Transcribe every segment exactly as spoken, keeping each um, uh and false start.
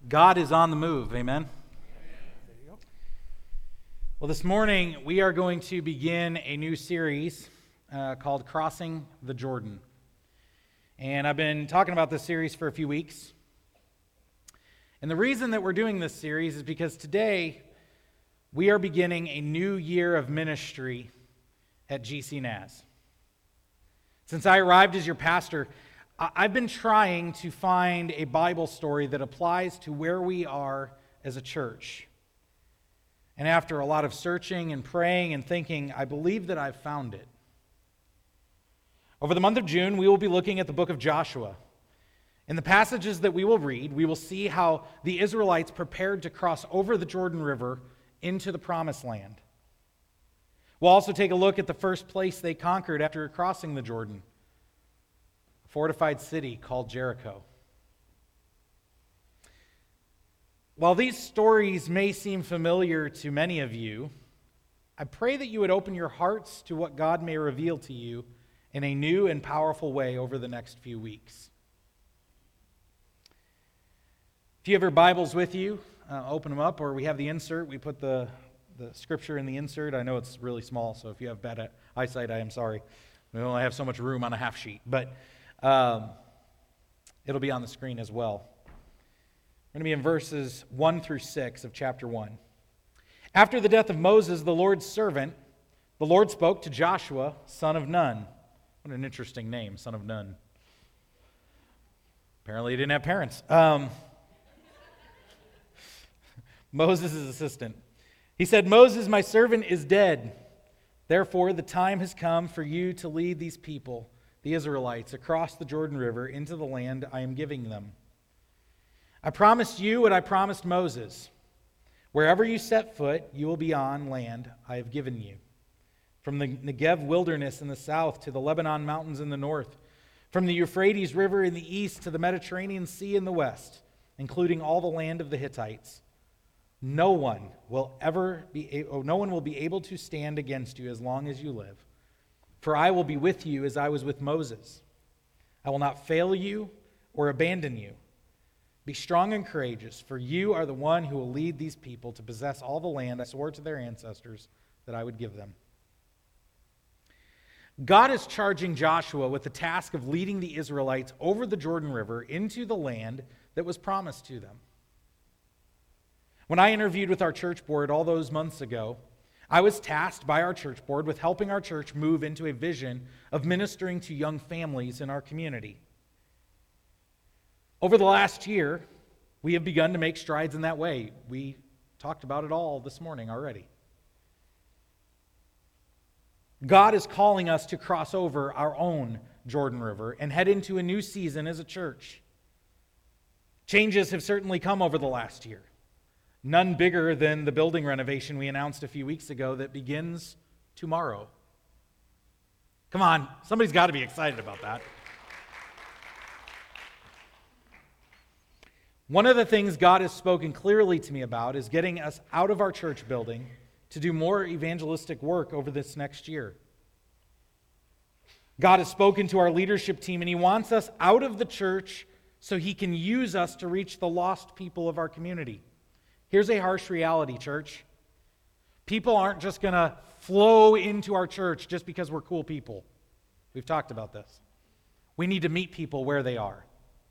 God is on the move, amen? Well, this morning we are going to begin a new series uh, called Crossing the Jordan. And I've been talking about this series for a few weeks. And the reason that we're doing this series is because today we are beginning a new year of ministry at G C N A S. Since I arrived as your pastor, I've been trying to find a Bible story that applies to where we are as a church. And after a lot of searching and praying and thinking, I believe that I've found it. Over the month of June, we will be looking at the book of Joshua. In the passages that we will read, we will see how the Israelites prepared to cross over the Jordan River into the Promised Land. We'll also take a look at the first place they conquered after crossing the Jordan, a fortified city called Jericho. While these stories may seem familiar to many of you, I pray that you would open your hearts to what God may reveal to you in a new and powerful way over the next few weeks. If you have your Bibles with you, uh, open them up, or we have the insert. We put the, the scripture in the insert. I know it's really small, so if you have bad eyesight, I am sorry. We only have so much room on a half sheet, but um, it'll be on the screen as well. We're going to be in verses one through six of chapter one. After the death of Moses, the Lord's servant, the Lord spoke to Joshua, son of Nun. What an interesting name, son of Nun. Apparently he didn't have parents. Um, Moses' assistant. He said, Moses, my servant, is dead. Therefore, the time has come for you to lead these people, the Israelites, across the Jordan River into the land I am giving them. I promised you what I promised Moses. Wherever you set foot, you will be on land I have given you. From the Negev wilderness in the south to the Lebanon mountains in the north, from the Euphrates River in the east to the Mediterranean Sea in the west, including all the land of the Hittites. No one will ever be no one will be able to stand against you as long as you live. For I will be with you as I was with Moses. I will not fail you or abandon you. Be strong and courageous, for you are the one who will lead these people to possess all the land I swore to their ancestors that I would give them. God is charging Joshua with the task of leading the Israelites over the Jordan River into the land that was promised to them. When I interviewed with our church board all those months ago, I was tasked by our church board with helping our church move into a vision of ministering to young families in our community. Over the last year, we have begun to make strides in that way. We talked about it all this morning already. God is calling us to cross over our own Jordan River and head into a new season as a church. Changes have certainly come over the last year. None bigger than the building renovation we announced a few weeks ago that begins tomorrow. Come on, somebody's got to be excited about that. One of the things God has spoken clearly to me about is getting us out of our church building to do more evangelistic work over this next year. God has spoken to our leadership team, and He wants us out of the church so He can use us to reach the lost people of our community. Here's a harsh reality, church. People aren't just going to flow into our church just because we're cool people. We've talked about this. We need to meet people where they are.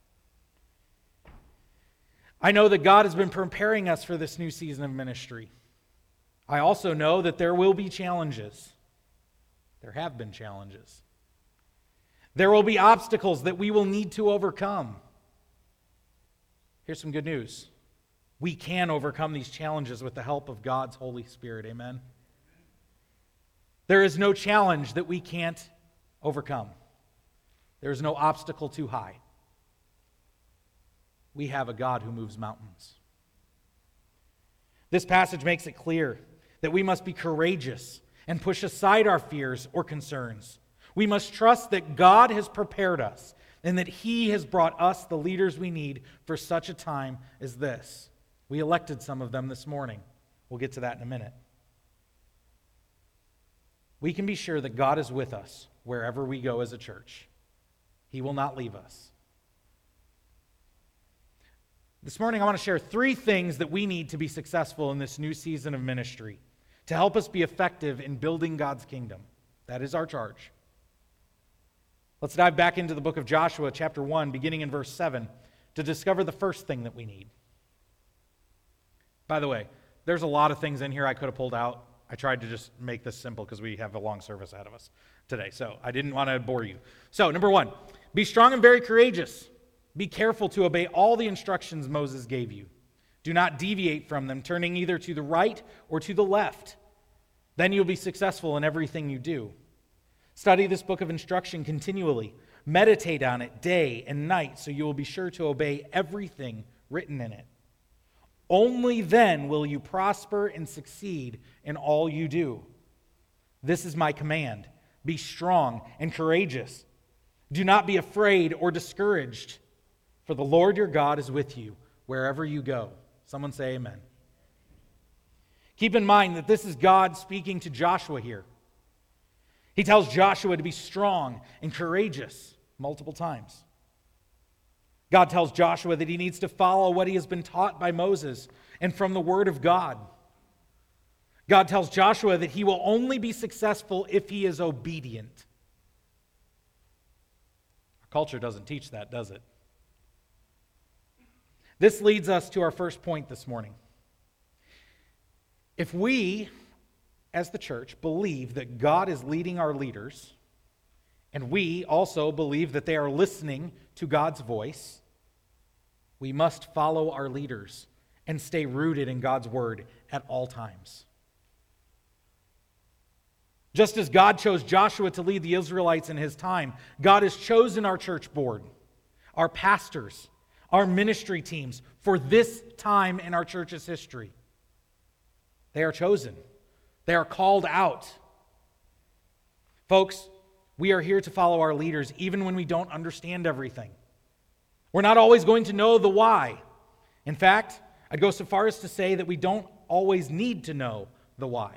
I know that God has been preparing us for this new season of ministry. I also know that there will be challenges. There have been challenges. There will be obstacles that we will need to overcome. Here's some good news. We can overcome these challenges with the help of God's Holy Spirit. Amen? There is no challenge that we can't overcome. There is no obstacle too high. We have a God who moves mountains. This passage makes it clear that we must be courageous and push aside our fears or concerns. We must trust that God has prepared us and that He has brought us the leaders we need for such a time as this. We elected some of them this morning. We'll get to that in a minute. We can be sure that God is with us wherever we go as a church. He will not leave us. This morning I want to share three things that we need to be successful in this new season of ministry to help us be effective in building God's kingdom. That is our charge. Let's dive back into the book of Joshua, chapter one, beginning in verse seven, to discover the first thing that we need. By the way, there's a lot of things in here I could have pulled out. I tried to just make this simple because we have a long service ahead of us today, so I didn't want to bore you. So, number one, be strong and very courageous. Be careful to obey all the instructions Moses gave you. Do not deviate from them, turning either to the right or to the left. Then you'll be successful in everything you do. Study this book of instruction continually. Meditate on it day and night so you will be sure to obey everything written in it. Only then will you prosper and succeed in all you do. This is my command. Be strong and courageous. Do not be afraid or discouraged, for the Lord your God is with you wherever you go. Someone say amen. Keep in mind that this is God speaking to Joshua here. He tells Joshua to be strong and courageous multiple times. God tells Joshua that he needs to follow what he has been taught by Moses and from the Word of God. God tells Joshua that he will only be successful if he is obedient. Our culture doesn't teach that, does it? This leads us to our first point this morning. If we, as the church, believe that God is leading our leaders, and we also believe that they are listening to God's voice, we must follow our leaders and stay rooted in God's word at all times. Just as God chose Joshua to lead the Israelites in his time, God has chosen our church board, our pastors, our ministry teams for this time in our church's history. They are chosen. They are called out. Folks, we are here to follow our leaders even when we don't understand everything. We're not always going to know the why. In fact, I'd go so far as to say that we don't always need to know the why.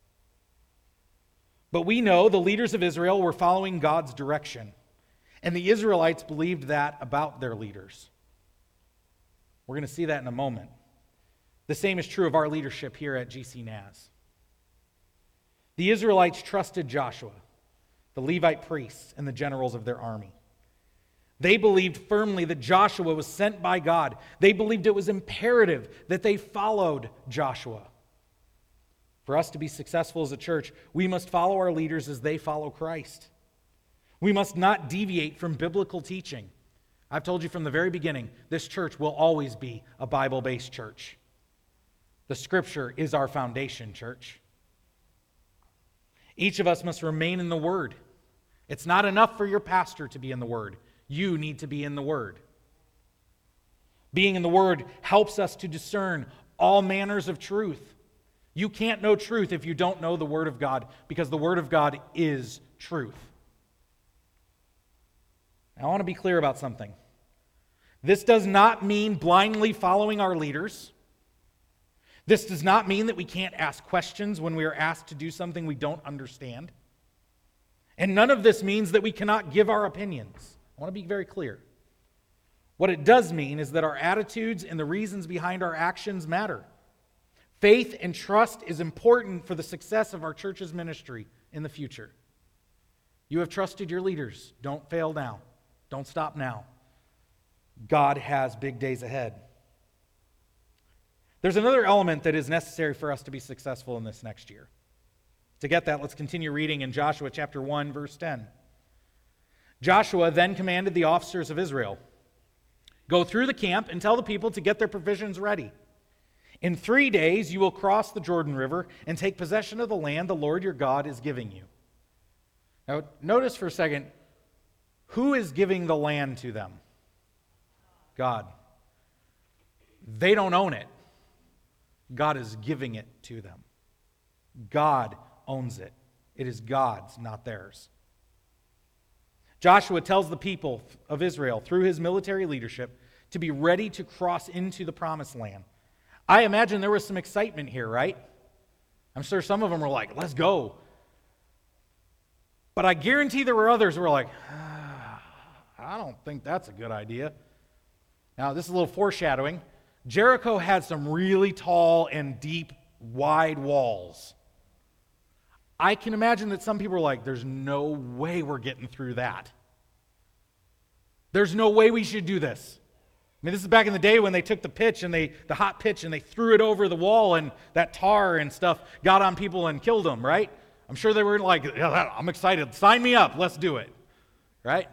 But we know the leaders of Israel were following God's direction, and the Israelites believed that about their leaders. We're going to see that in a moment. The same is true of our leadership here at G C N A S. The Israelites trusted Joshua, the Levite priests, and the generals of their army. They believed firmly that Joshua was sent by God. They believed it was imperative that they followed Joshua. For us to be successful as a church, we must follow our leaders as they follow Christ. We must not deviate from biblical teaching. I've told you from the very beginning, this church will always be a Bible-based church. The Scripture is our foundation, church. Each of us must remain in the Word. It's not enough for your pastor to be in the Word. You need to be in the Word. Being in the Word helps us to discern all manners of truth. You can't know truth if you don't know the Word of God, because the Word of God is truth. Now, I want to be clear about something. This does not mean blindly following our leaders. This does not mean that we can't ask questions when we are asked to do something we don't understand. And none of this means that we cannot give our opinions. I want to be very clear. What it does mean is that our attitudes and the reasons behind our actions matter. Faith and trust is important for the success of our church's ministry in the future. You have trusted your leaders. Don't fail now. Don't stop now. God has big days ahead. There's another element that is necessary for us to be successful in this next year. To get that, let's continue reading in Joshua chapter one, verse ten. Joshua then commanded the officers of Israel, "Go through the camp and tell the people to get their provisions ready. In three days you will cross the Jordan River and take possession of the land the Lord your God is giving you." Now, notice for a second, who is giving the land to them? God. They don't own it. God is giving it to them. God owns it. It is God's, not theirs. Joshua tells the people of Israel, through his military leadership, to be ready to cross into the promised land. I imagine there was some excitement here, right? I'm sure some of them were like, let's go. But I guarantee there were others who were like, ah, I don't think that's a good idea. Now, this is a little foreshadowing. Jericho had some really tall and deep, wide walls. I can imagine that some people are like, there's no way we're getting through that. There's no way we should do this. I mean, this is back in the day when they took the pitch and they, the hot pitch and they threw it over the wall and that tar and stuff got on people and killed them, right? I'm sure they were like, yeah, I'm excited. Sign me up. Let's do it, right?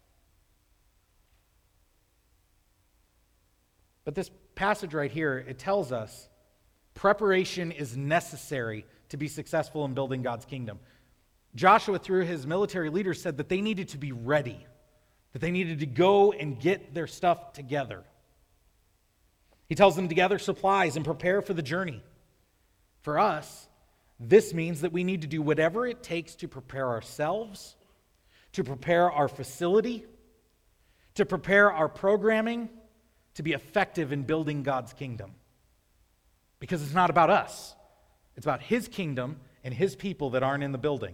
But this passage right here, it tells us preparation is necessary to be successful in building God's kingdom. Joshua, through his military leaders, said that they needed to be ready, that they needed to go and get their stuff together. He tells them to gather supplies and prepare for the journey. For us, this means that we need to do whatever it takes to prepare ourselves, to prepare our facility, to prepare our programming, to be effective in building God's kingdom. Because it's not about us. It's about His kingdom and His people that aren't in the building.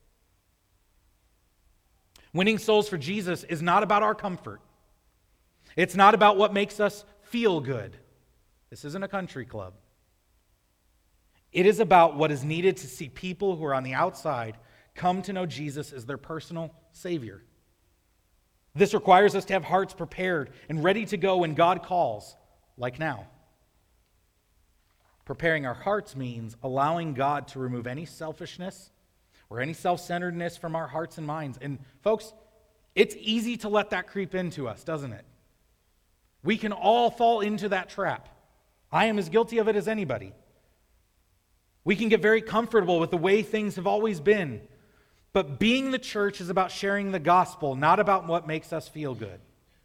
Winning souls for Jesus is not about our comfort. It's not about what makes us feel good. This isn't a country club. It is about what is needed to see people who are on the outside come to know Jesus as their personal Savior. This requires us to have hearts prepared and ready to go when God calls, like now. Preparing our hearts means allowing God to remove any selfishness or any self-centeredness from our hearts and minds. And folks, it's easy to let that creep into us, doesn't it? We can all fall into that trap. I am as guilty of it as anybody. We can get very comfortable with the way things have always been. But being the church is about sharing the gospel, not about what makes us feel good.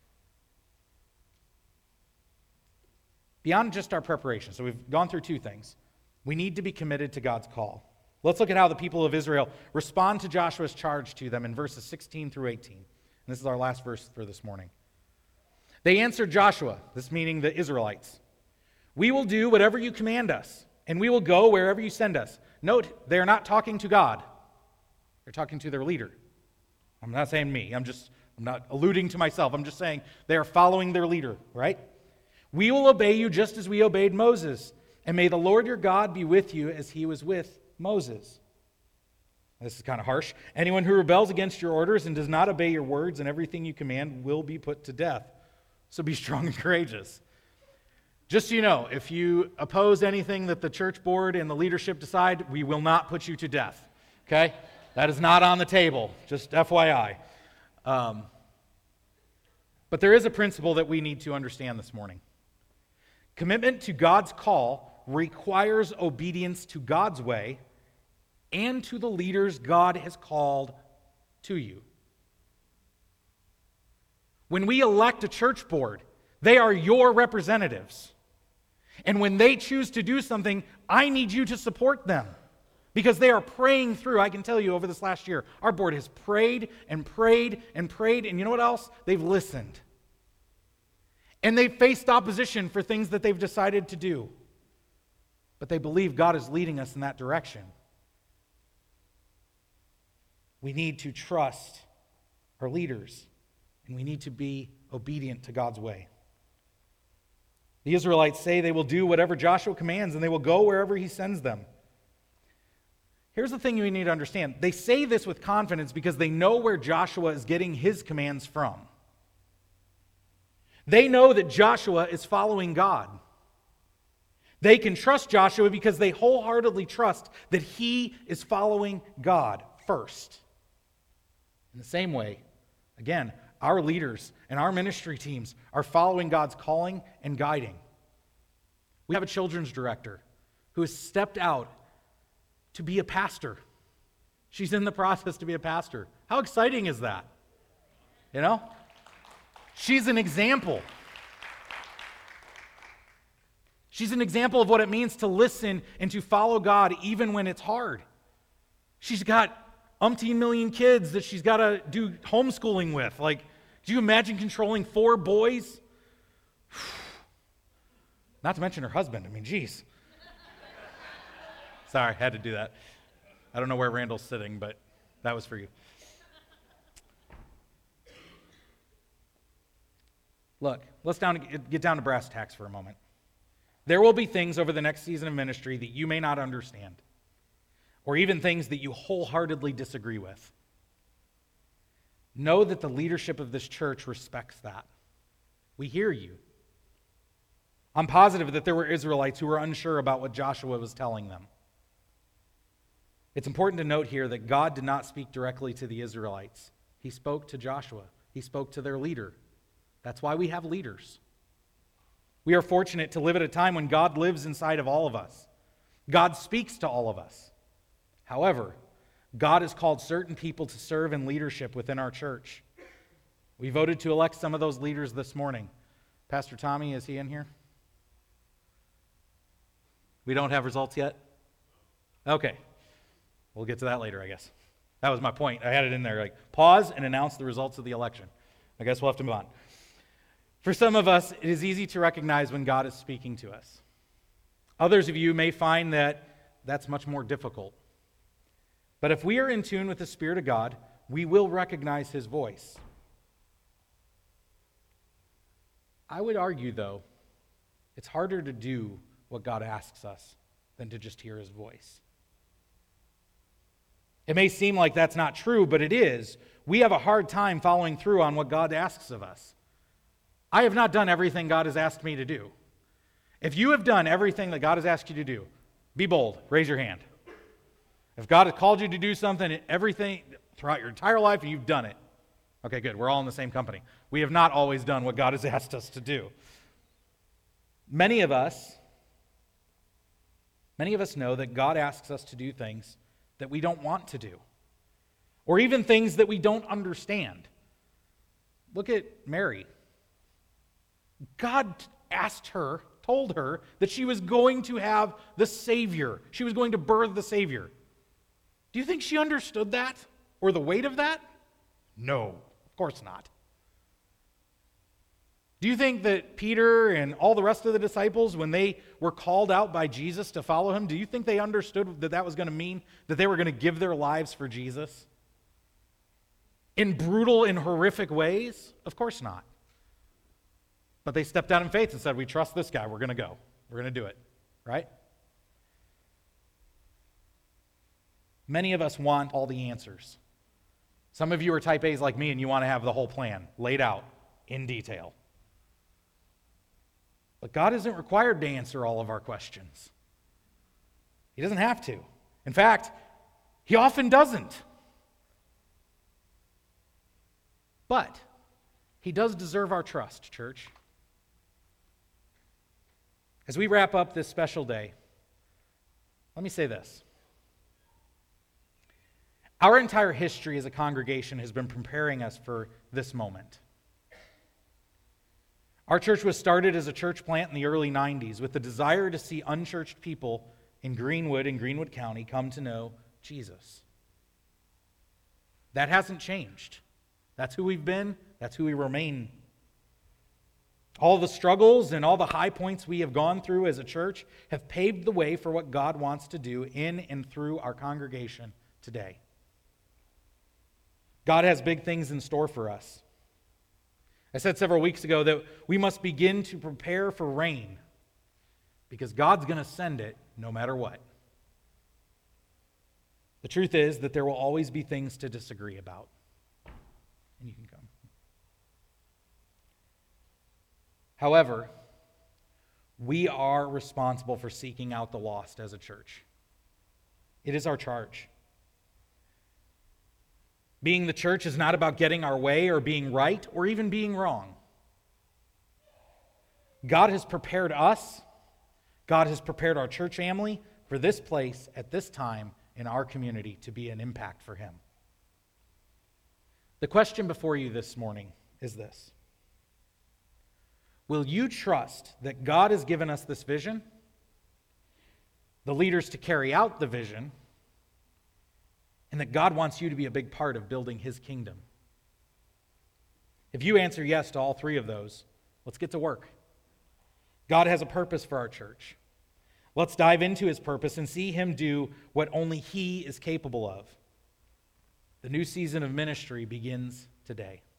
Beyond just our preparation, so we've gone through two things. We need to be committed to God's call. Let's look at how the people of Israel respond to Joshua's charge to them in verses sixteen through eighteen. And this is our last verse for this morning. They answered Joshua, this meaning the Israelites, "We will do whatever you command us, and we will go wherever you send us." Note, they are not talking to God. They're talking to their leader. I'm not saying me. I'm just, I'm not alluding to myself. I'm just saying they are following their leader, right? "We will obey you just as we obeyed Moses, and may the Lord your God be with you as he was with Moses." This is kind of harsh. "Anyone who rebels against your orders and does not obey your words and everything you command will be put to death. So be strong and courageous." Just so you know, if you oppose anything that the church board and the leadership decide, we will not put you to death, okay? That is not on the table, just F Y I. Um, but there is a principle that we need to understand this morning. Commitment to God's call requires obedience to God's way and to the leaders God has called to you. When we elect a church board, they are your representatives. And when they choose to do something, I need you to support them. Because they are praying through, I can tell you over this last year, our board has prayed and prayed and prayed, and you know what else? They've listened. And they've faced opposition for things that they've decided to do. But they believe God is leading us in that direction. We need to trust our leaders, and we need to be obedient to God's way. The Israelites say they will do whatever Joshua commands, and they will go wherever he sends them. Here's the thing you need to understand. They say this with confidence because they know where Joshua is getting his commands from. They know that Joshua is following God. They can trust Joshua because they wholeheartedly trust that he is following God first. In the same way, again, our leaders and our ministry teams are following God's calling and guiding. We have a children's director who has stepped out to be a pastor. She's in the process to be a pastor. How exciting is that? You know? She's an example. She's an example of what it means to listen and to follow God even when it's hard. She's got umpteen million kids that she's got to do homeschooling with. Like, do you imagine controlling four boys? Not to mention her husband. I mean, geez. Sorry, had to do that. I don't know where Randall's sitting, but that was for you. Look, let's down, get down to brass tacks for a moment. There will be things over the next season of ministry that you may not understand, or even things that you wholeheartedly disagree with. Know that the leadership of this church respects that. We hear you. I'm positive that there were Israelites who were unsure about what Joshua was telling them. It's important to note here that God did not speak directly to the Israelites. He spoke to Joshua. He spoke to their leader. That's why we have leaders. We are fortunate to live at a time when God lives inside of all of us. God speaks to all of us. However, God has called certain people to serve in leadership within our church. We voted to elect some of those leaders this morning. Pastor Tommy, is he in here? We don't have results yet? Okay. We'll get to that later, I guess. That was my point. I had it in there, like, pause and announce the results of the election. I guess we'll have to move on. For some of us, it is easy to recognize when God is speaking to us. Others of you may find that that's much more difficult. But if we are in tune with the Spirit of God, we will recognize His voice. I would argue, though, it's harder to do what God asks us than to just hear His voice. It may seem like that's not true, but it is. We have a hard time following through on what God asks of us. I have not done everything God has asked me to do. If you have done everything that God has asked you to do, be bold, raise your hand. If God has called you to do something, everything throughout your entire life, and you've done it. Okay, good, we're all in the same company. We have not always done what God has asked us to do. Many of us, many of us know that God asks us to do things that we don't want to do, or even things that we don't understand. Look at Mary. God asked her, told her, that she was going to have the Savior. She was going to birth the Savior. Do you think she understood that, or the weight of that? No, of course not. Do you think that Peter and all the rest of the disciples, when they were called out by Jesus to follow Him, do you think they understood that that was going to mean that they were going to give their lives for Jesus? In brutal and horrific ways? Of course not. But they stepped out in faith and said, we trust this guy, we're going to go. We're going to do it, right? Many of us want all the answers. Some of you are type A's like me and you want to have the whole plan laid out in detail. But God isn't required to answer all of our questions. He doesn't have to. In fact, He often doesn't. But He does deserve our trust, church. As we wrap up this special day, let me say this. Our entire history as a congregation has been preparing us for this moment. Our church was started as a church plant in the early nineties with the desire to see unchurched people in Greenwood and Greenwood County come to know Jesus. That hasn't changed. That's who we've been. That's who we remain. All the struggles and all the high points we have gone through as a church have paved the way for what God wants to do in and through our congregation today. God has big things in store for us. I said several weeks ago that we must begin to prepare for rain because God's going to send it no matter what. The truth is that there will always be things to disagree about. And you can come. However, we are responsible for seeking out the lost as a church. It is our charge. Being the church is not about getting our way or being right or even being wrong. God has prepared us, God has prepared our church family for this place at this time in our community to be an impact for Him. The question before you this morning is this. Will you trust that God has given us this vision, the leaders to carry out the vision, and that God wants you to be a big part of building His kingdom? If you answer yes to all three of those, let's get to work. God has a purpose for our church. Let's dive into His purpose and see Him do what only He is capable of. The new season of ministry begins today.